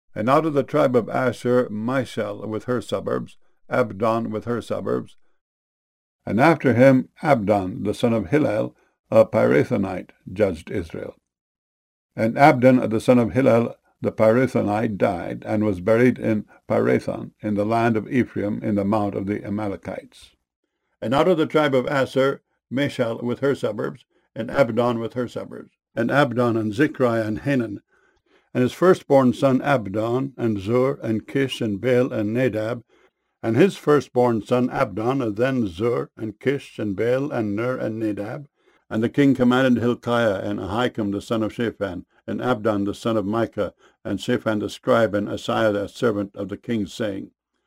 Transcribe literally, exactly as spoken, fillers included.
And out of the tribe of Asher, Mishal with her suburbs, Abdon with her suburbs, and after him Abdon, the son of Hillel, a Pirathonite, judged Israel. And Abdon, the son of Hillel, the Pirathonite, died, and was buried in Pirathon, in the land of Ephraim, in the mount of the Amalekites. And out of the tribe of Asher, Mishal with her suburbs, and Abdon with her suburbs, and Abdon, and Zikri, and Hanan, and his firstborn son Abdon, and Zur, and Kish, and Baal, and Nadab, and his firstborn son Abdon, and then Zur, and Kish, and Baal, and Ner, and Nadab. And the king commanded Hilkiah, and Ahikam the son of Shaphan, and Abdon the son of Micah, and Shaphan the scribe, and Asaiah the servant of the king, saying,